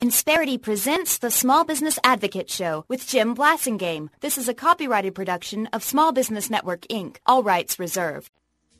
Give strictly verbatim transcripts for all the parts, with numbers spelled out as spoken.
Insperity presents the Small Business Advocate Show with Jim Blasingame. This is a copyrighted production of Small Business Network, Incorporated. All rights reserved.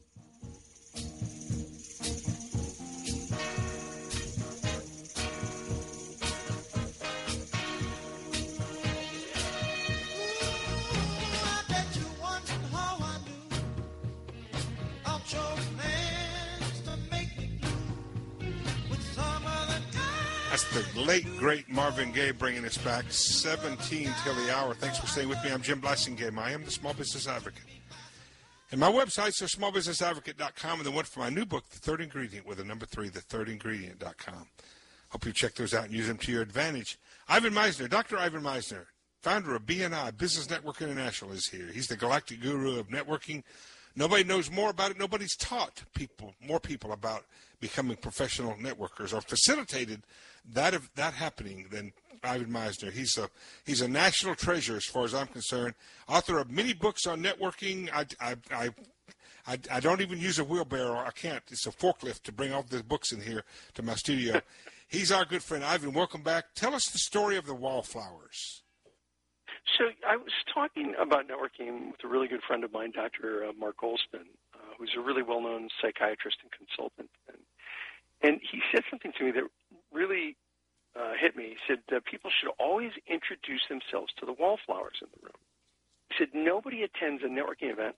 That's the late, great Marvin Gaye bringing us back, seventeen till the hour. Thanks for staying with me. I'm Jim Blasingame. I am the Small Business Advocate. And my websites are small business advocate dot com and the one for my new book, The Third Ingredient, with a number three, the third ingredient dot com. Hope you check those out and use them to your advantage. Ivan Misner, Doctor Ivan Misner, founder of B N I, Business Network International, is here. He's the galactic guru of networking. Nobody knows more about it. Nobody's taught people, more people about becoming professional networkers or facilitated that of that happening than Ivan Misner. He's a he's a national treasure as far as I'm concerned. Author of many books on networking. I I I, I, I don't even use a wheelbarrow. I can't. It's a forklift to bring all the books in here to my studio. He's our good friend Ivan. Welcome back. Tell us the story of the wallflowers. So I was talking about networking with a really good friend of mine, Doctor Uh, Mark Goldston, uh, who's a really well-known psychiatrist and consultant. And, and he said something to me that really uh, hit me. He said uh, people should always introduce themselves to the wallflowers in the room. He said nobody attends a networking event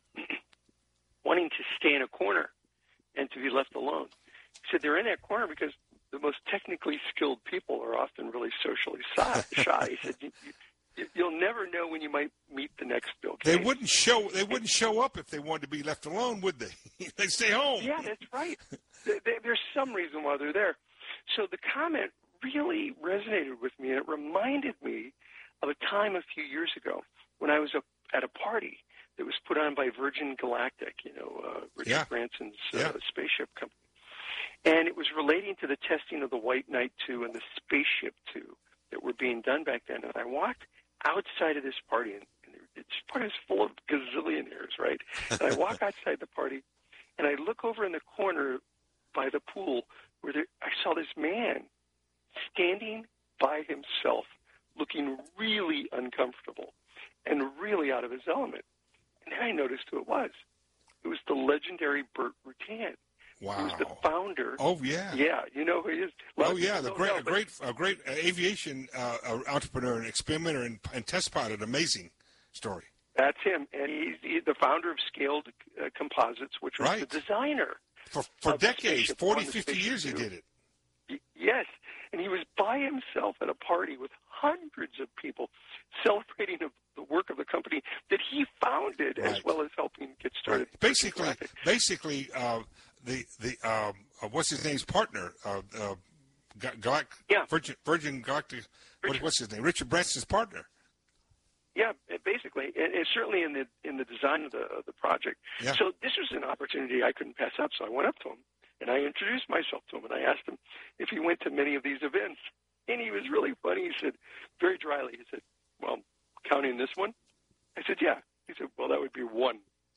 wanting to stay in a corner and to be left alone. He said they're in that corner because the most technically skilled people are often really socially shy. He said you, you, You'll never know when you might meet the next Bill Gates. They wouldn't show. They wouldn't show up if they wanted to be left alone, would they? They'd stay home. Yeah, that's right. There's some reason why they're there. So the comment really resonated with me, and it reminded me of a time a few years ago when I was at a party that was put on by Virgin Galactic, you know, uh, Richard yeah. Branson's uh, yeah. spaceship company, and it was relating to the testing of the White Knight two and the Spaceship two that were being done back then. And I walked outside of this party, and, and this party is full of gazillionaires, right? And I walk outside the party, and I look over in the corner by the pool where there, I saw this man standing by himself, looking really uncomfortable and really out of his element. And then I noticed who it was. It was the legendary Burt Rutan. Wow. He was the founder. Oh, yeah. Yeah, you know who he is. Oh, yeah, the great, know, a great, a great aviation uh, entrepreneur and experimenter and, and test pilot. Amazing story. That's him. And he's, he's the founder of Scaled uh, Composites, which was right. the designer. For, for decades, forty, fifty years he did it. Y- yes. And he was by himself at a party with hundreds of people celebrating the, the work of the company that he founded, right. as well as helping get started. Right. Basically, basically, uh, the the um, uh, what's his name's partner, uh, uh, Galact- yeah. Virgin, Virgin Galactic. What, what's his name? Richard Branson's partner. Yeah, basically, and, and certainly in the in the design of the of the project. Yeah. So this was an opportunity I couldn't pass up. So I went up to him and I introduced myself to him, and I asked him if he went to many of these events. And he was really funny. He said, very dryly, he said, "Well, counting this one?" I said, "Yeah." He said, "Well, that would be one."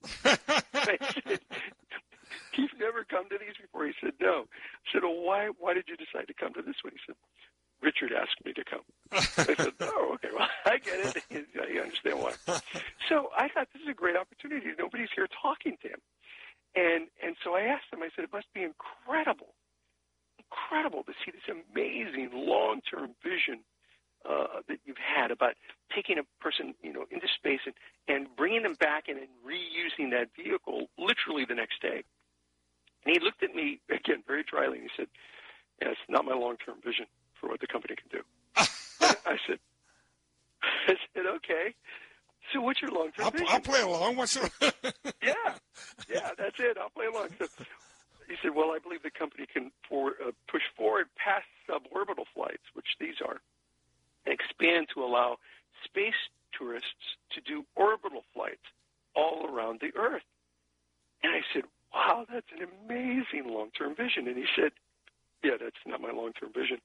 I said, "You've never come to these before?" He said, "No." I said, "Well, why why did you decide to come to this one?" He said, "Richard asked me to come." I said, "Oh, okay, well, I get it. I understand why." So I thought this is a great opportunity. Nobody's here talking to him. And and so I asked him, I said, "It must be incredible, incredible to see this amazing long-term vision uh, that you've had about taking a person, you know, into space and, and bringing them back in and reusing that vehicle literally the next day." And he looked at me, again, very dryly, and he said, "Yeah, it's not my long-term vision for what the company can do." I said, I said, "Okay. So what's your long-term I'll, vision?" I'll play along. What's your... yeah, yeah, that's it. I'll play along. So he said, "Well, I believe the company can forward, uh, push forward past suborbital flights, which these are, and expand to allow space tourists to do orbital flights all around the Earth." And I said, "Wow, that's an amazing long-term vision." And he said, "Yeah, that's not my long-term vision."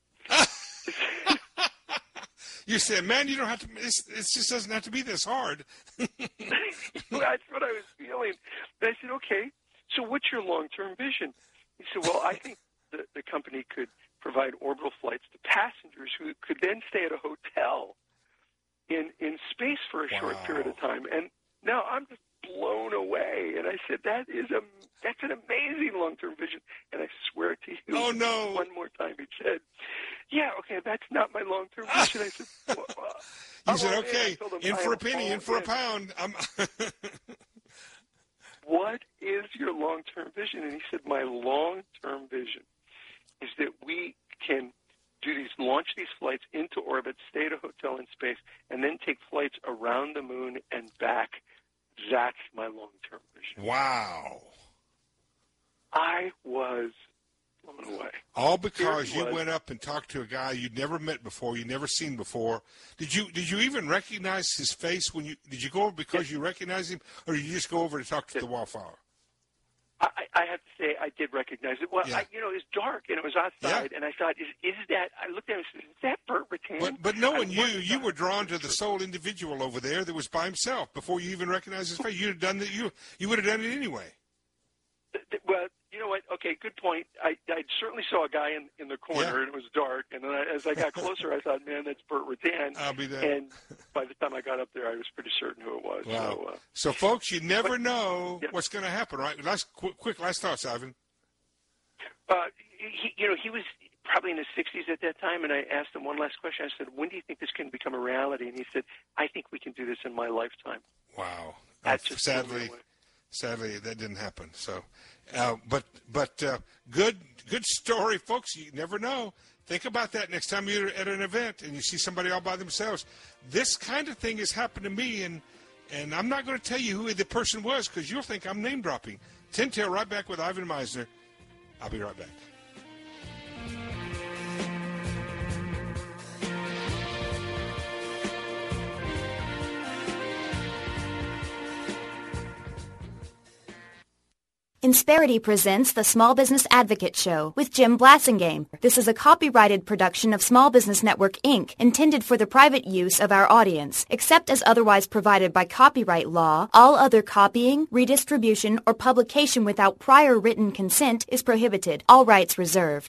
You said, "Man, you don't have to. It just doesn't have to be this hard." That's what I was feeling. And I said, "Okay, so what's your long-term vision?" He said, "Well, I think the, the company could provide orbital flights to passengers who could then stay at a hotel in in space for a wow. short period of time. And now I'm just blown away. And I said, that is a that's an amazing long-term vision. And I swear to you, oh, no. one more time, he said, yeah, okay, that's not my long-term vision. I said, well, uh, you I'm said, all okay, in, him, in for a penny, in for in. a pound. I'm What is your long-term vision? And he said, my long-term vision is that we can do these, launch these flights into orbit, stay at a hotel in space, and then take flights around the moon and back. That's my long-term vision. Wow. I was blown away. All because Here you was, went up and talked to a guy you'd never met before, you'd never seen before. Did you did you even recognize his face when you did you go over because yes. you recognized him, or did you just go over to talk to yes. the wallflower? I, I have to say I did recognize it. Well, Yeah. I, you know, it was dark and it was outside, Yeah. and I thought, is is that? I looked at him and said, is that Burt Rutan? But but knowing I you, wondered you about were it. drawn to the sole individual over there that was by himself before you even recognized his face. You'd have done that. You you would have done it anyway. Well, you know what? Okay, good point. I, I certainly saw a guy in, in the corner, Yeah. and it was dark. And then I, as I got closer, I thought, man, that's Burt Rutan. I'll be there. And by the time I got up there, I was pretty certain who it was. Wow. So, uh, So, folks, you never but- know yeah. what's going to happen, right? Last quick, quick last thoughts, Ivan. uh, he, you know, he was probably in his sixties at that time, and I asked him one last question. I said, when do you think this can become a reality? And he said, I think we can do this in my lifetime. Wow. That Uh, just blew me sadly, away. sadly, that didn't happen. So, uh, but but uh, good good story, folks. You never know. Think about that next time you're at an event and you see somebody all by themselves. This kind of thing has happened to me, and and I'm not going to tell you who the person was because you'll think I'm name dropping. Tin Tail right back with Ivan Misner. I'll be right back. Insperity presents the Small Business Advocate Show with Jim Blasingame. This is a copyrighted production of Small Business Network, Incorporated, intended for the private use of our audience. Except as otherwise provided by copyright law, all other copying, redistribution, or publication without prior written consent is prohibited. All rights reserved.